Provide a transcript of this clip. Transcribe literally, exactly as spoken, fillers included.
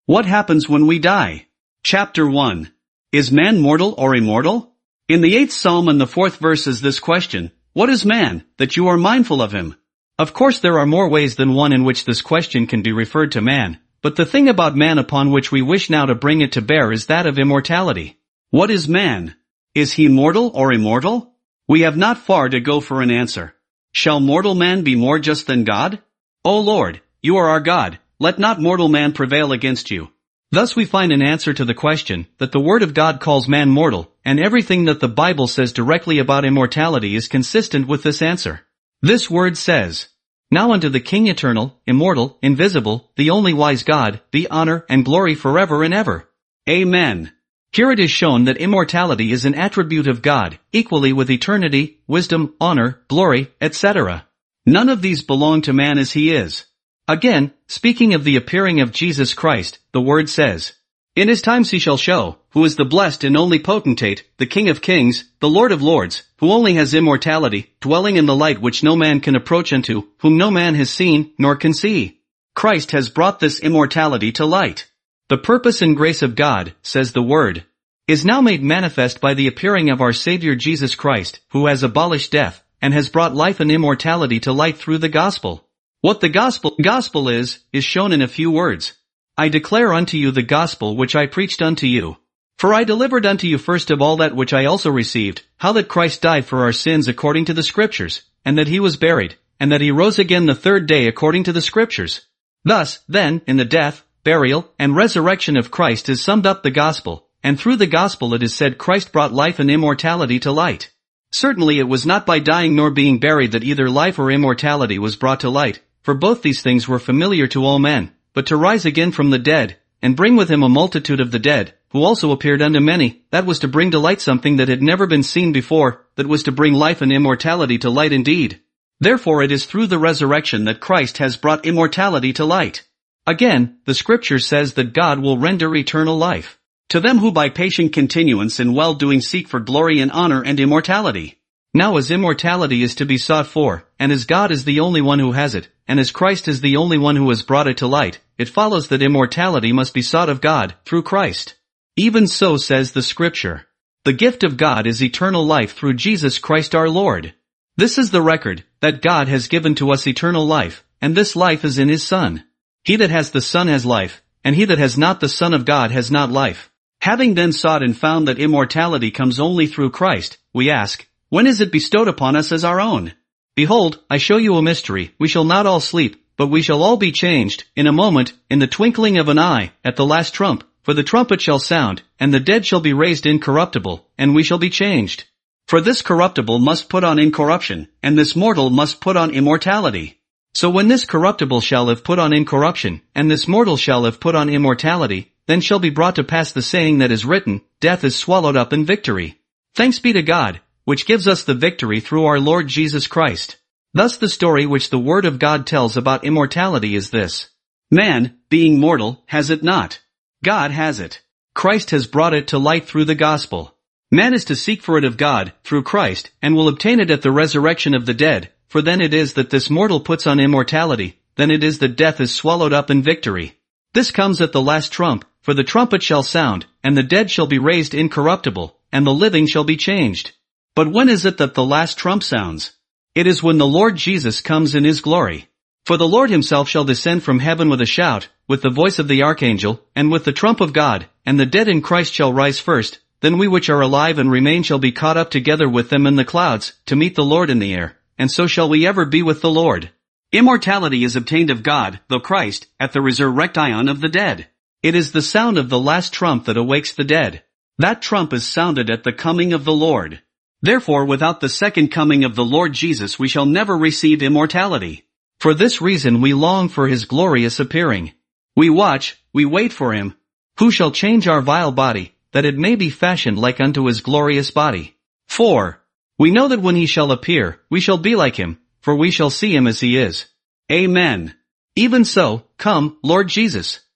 What happens when we die? Chapter one. Is man mortal or immortal? In the eighth psalm and the fourth verse is this question, what is man, that you are mindful of him? Of course there are more ways than one in which this question can be referred to man, but the thing about man upon which we wish now to bring it to bear is that of immortality. What is man? Is he mortal or immortal? We have not far to go for an answer. Shall mortal man be more just than God? O Lord, you are our God, let not mortal man prevail against you. Thus we find an answer to the question, that the Word of God calls man mortal, and everything that the Bible says directly about immortality is consistent with this answer. This word says, Now unto the King eternal, immortal, invisible, the only wise God, be honor and glory forever and ever. Amen. Here it is shown that immortality is an attribute of God, equally with eternity, wisdom, honor, glory, et cetera. None of these belong to man as he is. Again, speaking of the appearing of Jesus Christ, the word says, In his times he shall show, who is the blessed and only potentate, the King of kings, the Lord of lords, who only has immortality, dwelling in the light which no man can approach unto, whom no man has seen, nor can see. Christ has brought this immortality to light. The purpose and grace of God, says the word, is now made manifest by the appearing of our Savior Jesus Christ, who has abolished death, and has brought life and immortality to light through the gospel. What the gospel, gospel is, is shown in a few words. I declare unto you the gospel which I preached unto you. For I delivered unto you first of all that which I also received, how that Christ died for our sins according to the Scriptures, and that he was buried, and that he rose again the third day according to the Scriptures. Thus, then, in the death, burial, and resurrection of Christ is summed up the gospel, and through the gospel it is said Christ brought life and immortality to light. Certainly it was not by dying nor being buried that either life or immortality was brought to light, for both these things were familiar to all men, but to rise again from the dead, and bring with him a multitude of the dead, who also appeared unto many, that was to bring to light something that had never been seen before, that was to bring life and immortality to light indeed. Therefore it is through the resurrection that Christ has brought immortality to light. Again, the Scripture says that God will render eternal life to them who by patient continuance in well-doing seek for glory and honor and immortality. Now as immortality is to be sought for, and as God is the only one who has it, and as Christ is the only one who has brought it to light, it follows that immortality must be sought of God, through Christ. Even so says the Scripture. The gift of God is eternal life through Jesus Christ our Lord. This is the record, that God has given to us eternal life, and this life is in his Son. He that has the Son has life, and he that has not the Son of God has not life. Having then sought and found that immortality comes only through Christ, we ask, when is it bestowed upon us as our own? Behold, I show you a mystery, we shall not all sleep, but we shall all be changed, in a moment, in the twinkling of an eye, at the last trump, for the trumpet shall sound, and the dead shall be raised incorruptible, and we shall be changed. For this corruptible must put on incorruption, and this mortal must put on immortality. So when this corruptible shall have put on incorruption, and this mortal shall have put on immortality, then shall be brought to pass the saying that is written, Death is swallowed up in victory. Thanks be to God, which gives us the victory through our Lord Jesus Christ. Thus the story which the Word of God tells about immortality is this. Man, being mortal, has it not. God has it. Christ has brought it to light through the gospel. Man is to seek for it of God, through Christ, and will obtain it at the resurrection of the dead, for then it is that this mortal puts on immortality, then it is that death is swallowed up in victory. This comes at the last trump, for the trumpet shall sound, and the dead shall be raised incorruptible, and the living shall be changed. But when is it that the last trump sounds? It is when the Lord Jesus comes in his glory. For the Lord himself shall descend from heaven with a shout, with the voice of the archangel, and with the trump of God, and the dead in Christ shall rise first, then we which are alive and remain shall be caught up together with them in the clouds, to meet the Lord in the air, and so shall we ever be with the Lord. Immortality is obtained of God, though Christ, at the resurrection of the dead. It is the sound of the last trump that awakes the dead. That trump is sounded at the coming of the Lord. Therefore without the second coming of the Lord Jesus we shall never receive immortality. For this reason we long for his glorious appearing. We watch, we wait for him, who shall change our vile body, that it may be fashioned like unto his glorious body. four. We know that when he shall appear, we shall be like him, for we shall see him as he is. Amen. Even so, come, Lord Jesus.